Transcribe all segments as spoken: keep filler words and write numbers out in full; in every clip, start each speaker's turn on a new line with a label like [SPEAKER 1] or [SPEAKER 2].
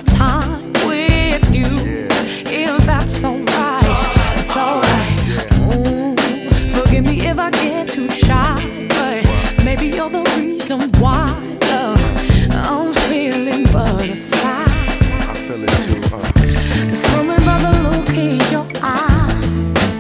[SPEAKER 1] time with you. If that's alright, it's alright. Ooh, forgive me if I get too shy, but maybe you're the reason why, love, I'm feeling butterfly.
[SPEAKER 2] I feel it too, uh.
[SPEAKER 1] There's something about the look in your eyes.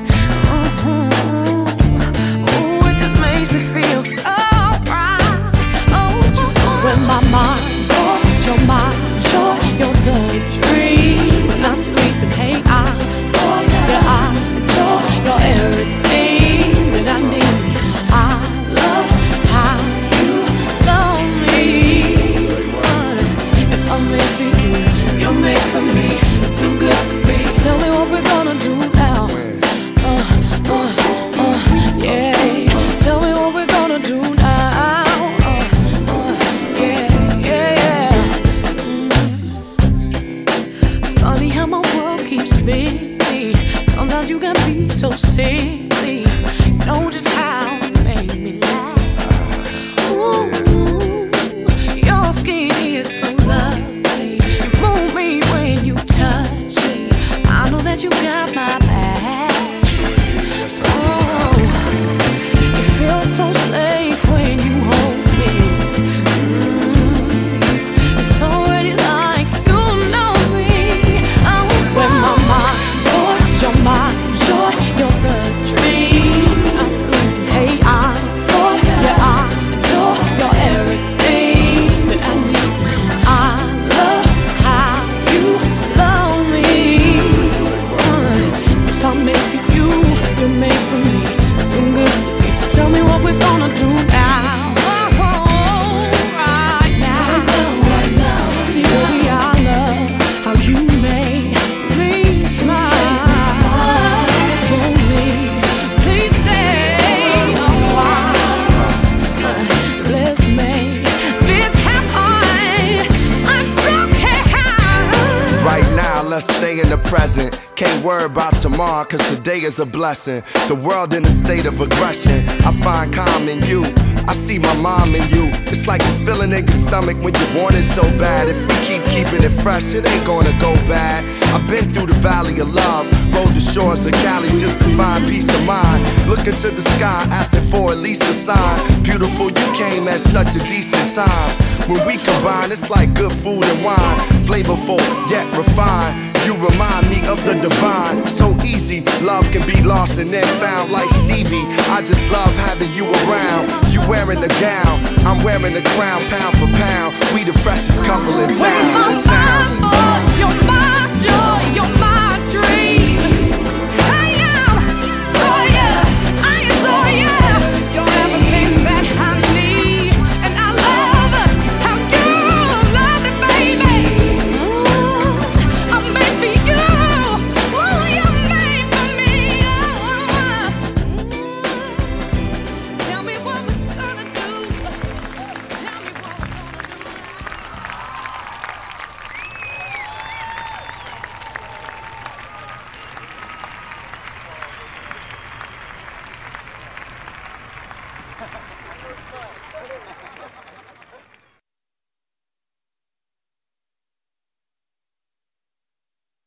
[SPEAKER 1] Mm-hmm. Ooh, it just makes me feel so right. Oh, when my mind for your mind, sure you're the dream. Not sleeping, hey, I for you, yeah, I adore you're everything that I need. I love how you love me. If I'm made for you, you're made for me. It's too good to be. Tell me what we're gonna do now. Uh, uh, uh, yeah. Tell me what we're gonna do now. Uh, uh, yeah, yeah, yeah. Mm. Funny how my world keeps spinning. Sometimes you can be so silly. You know just how to make me laugh. Ooh, your skin is so lovely. You move me when you touch me. I know that you got my back. Oh, you feel so safe when you hold me. Mm, it's already like you know me. Oh, when my mind for your mind, sure you're the dream. I sleep, hey, I for yeah, I adore you're everything that I need. I love how you love me. Uh, if I make it you, you make for me. It's so good to be. So tell me what we're gonna do now. Oh, right now, right now. See, baby, I love how you make me smile. For me, please say why. Let's make this happen. I don't care how.
[SPEAKER 2] Right now, let's stay in the present. Can't worry about tomorrow, cause today is a blessing. The world in a state of aggression. I find calm in you. I see my mom in you. It's like a feeling in your stomach when you want it so bad. If we keep keeping it fresh, it ain't gonna go bad. I've been through the valley of love, rode the shores of Cali just to find peace of mind. Looking to the sky, asking for at least a sign. Beautiful, you came at such a decent time. When we combine, it's like good food and wine. Flavorful, yet refined. You remind me of the divine. So easy, love can be lost and then found like Stevie. I just love having you around. You wearing the gown, I'm wearing the crown. Pound for pound, we the freshest couple in town.
[SPEAKER 1] When my mind for you're my joy, you're my dream. I am for you, I adore you. You're everything that I need, and I love how you love me, baby. Ooh, I'm made for you. Ooh, you're made for me. Ooh. Tell me what we're gonna do. Tell me what we're gonna do.
[SPEAKER 3] Ha ha ha.